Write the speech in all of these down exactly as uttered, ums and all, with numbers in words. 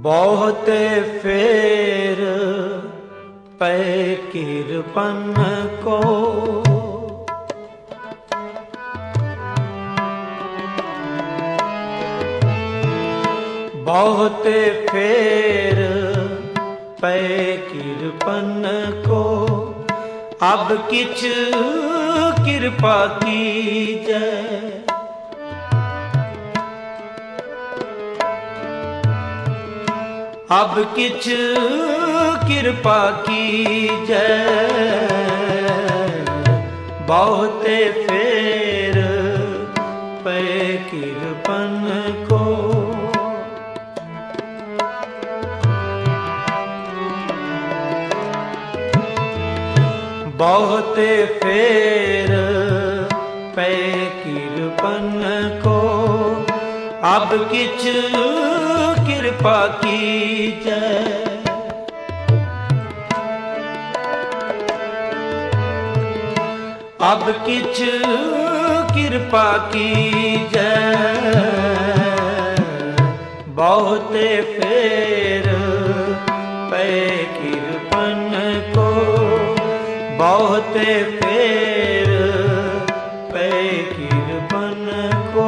बहुते फेर पै किरपन को, बहुते फेर पै किरपन को, अब किछ किरपा कीजै। अब किछ किरपा कीजै, बहुते फेर पै किरपन को। बहुते फेर पै किरपन को, अब किछ किरपा कीजै। अब किछ किरपा कीजै, बहुते फेर पै किरपन को, बहुते फेर पै किरपन को।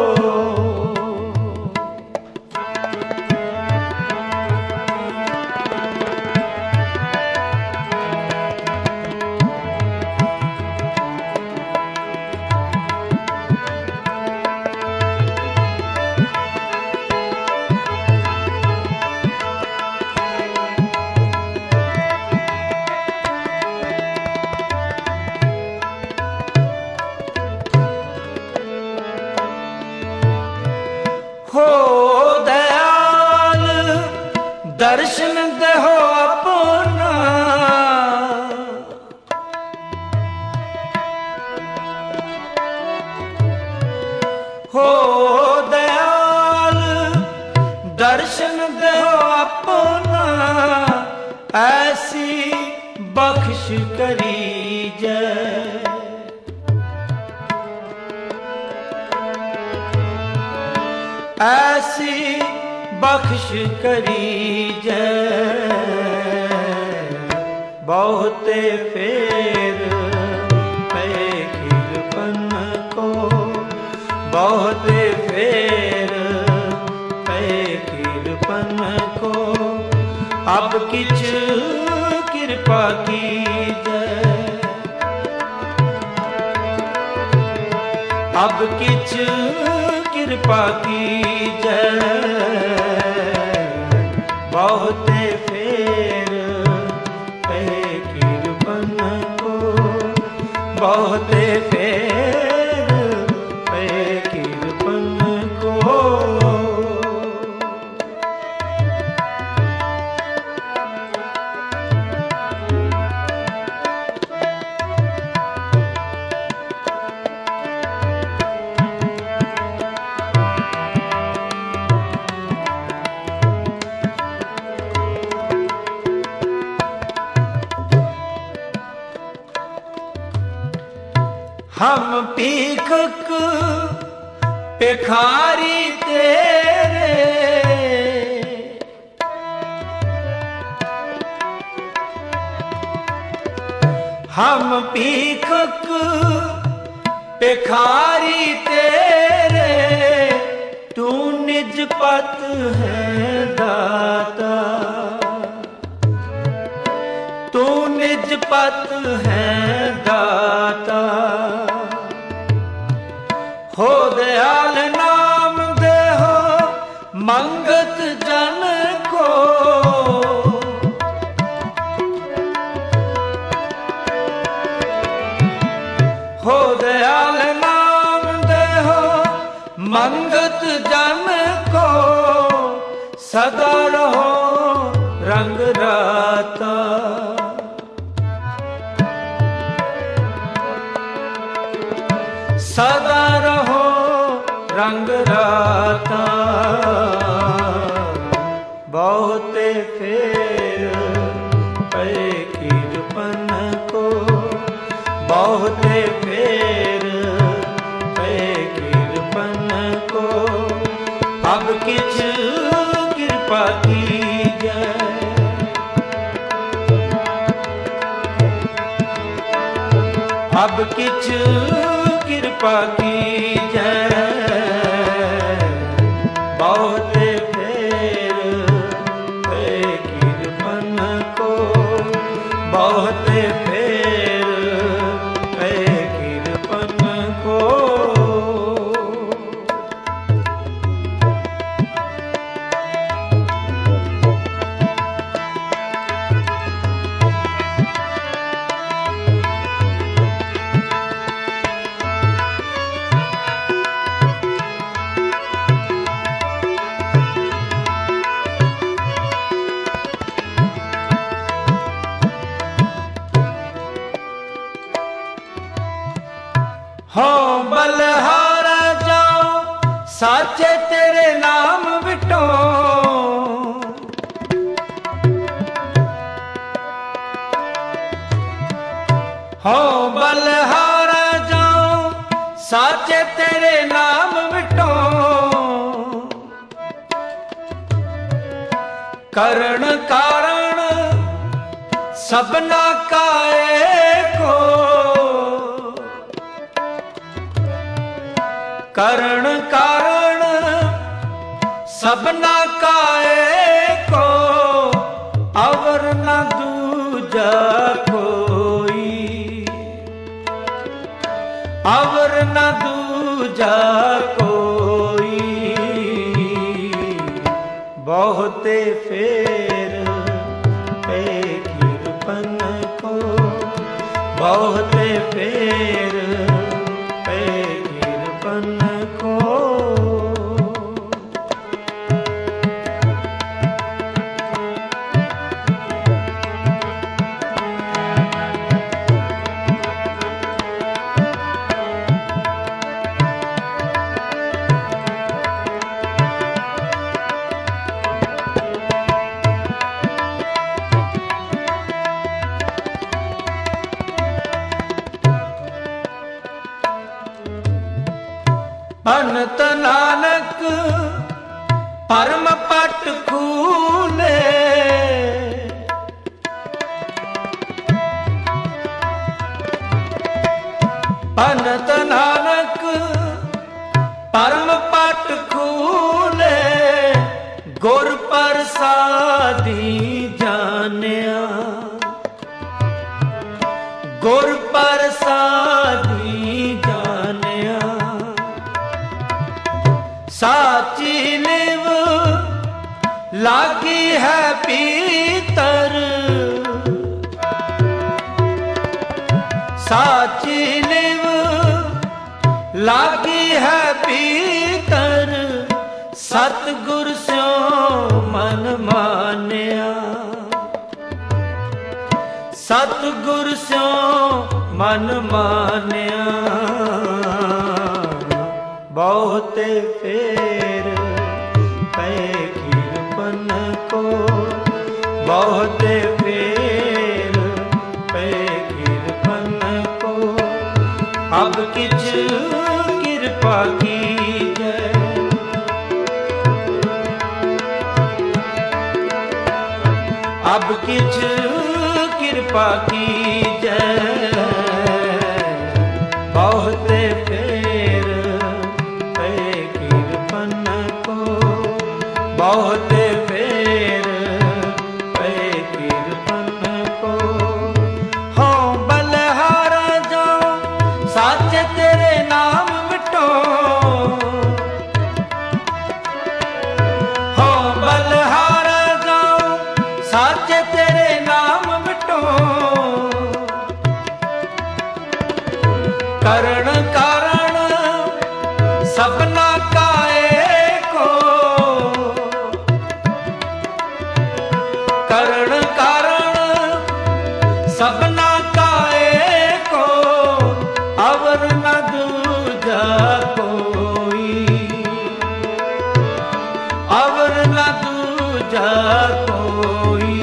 हो दयाल दर्शन देहो अपना, हो दयाल दर्शन देहो अपना, ऐसी बख्श करीजै। ऐसी बख्श करीजै, बहुते फेर पै किरपन को, बहुते फेर पै किरपन को, अब किछ किरपा कीजै। अब किछ किरपा कीजै, बहुते फेर पै किरपन को, बहुते फेर पै किरपन को। हम भीखक भिखारी तेरे, हम भीखक भिखारी तेरे, तू निज पत है दाता, तू निज पत है दाता। हो दयाल नाम देहो मंगत जन को, हो दयाल नाम देहो मंगत जन को, सदा रहो रंग राता। सदा रहो रंग राता, बहुते फेर पै किरपन को, बहुते फेर पै किरपन को, अब किछ किरपा की अब किछ कृपा कीजै, बहुते फेर पे कृपन को, बहुते फेर पे कृपन को। हो बलहारा जाओ साचे तेरे नाम विटो, हो बलहारा जाओ साचे तेरे नाम विटो। करण कारण सबना काए को, करण कारण सबना काए को, अवर न दूजा कोई, अवर न दूजा कोई। बहुते फेर पे कृपन को, बहुते फेर पे कृपन को। अनंत नानक परम पट खूले, अनंत नानक परम पट खूले, गुर प्रसादी जानिया, गुर प्रसादी जानिया। साची निव लागी है पीतर, साची निव लागी है पीतर, सतगुर स्यों मन मानिया, सतगुर स्यों मन मानिया। बहुते फेर पे कृपन को, बहुते फेर पे कृपन को। अब किछ कृपा कीजै, अब किछ कृपा कीजै, बहुते फेर पे कृपन को, बहुते फेर पे कृपन को। हो बलहारा जाओ साचे तेरे नाम मिटो, हो बलहारा जाओ साचे तेरे नाम मिटो। करण कारण सबना काए को, करण कारण सबना काए को, अवर न दूजा कोई, अवर न दूजा कोई।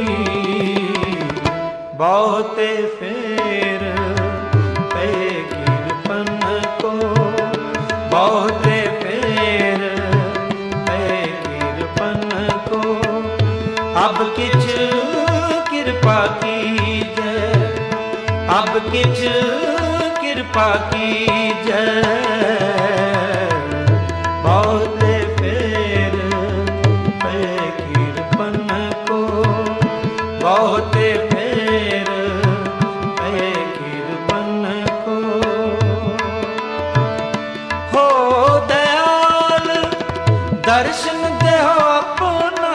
बहुते फेर पे कृपन को, बहुते फेर पे कृपन को। अब किछ कृपा कीजै, अब किछ कृपा कीजै, बहुते फेर पे कृपन को, बहुते फेर पे कृपन को। हो दयाल दर्शन देहो अपना,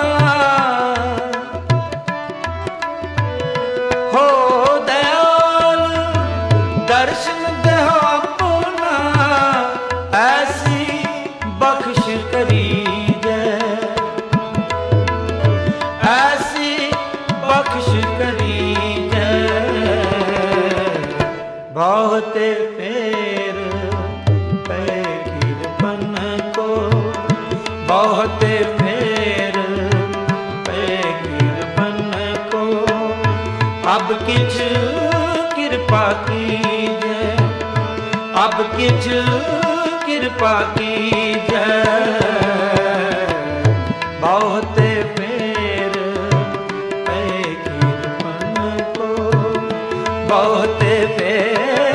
हो दयाल दर्शन देहो अपना, ऐसी बख्श करीजै, ऐसी बख्श करीजै, बहुते फेर पे कृपन को, बहुते फेर पे कृपन को। अब किछ कृपा कीजै, अब किछ कृपा कीजै, बहुते फेर पे कृपन को, बहुते फेर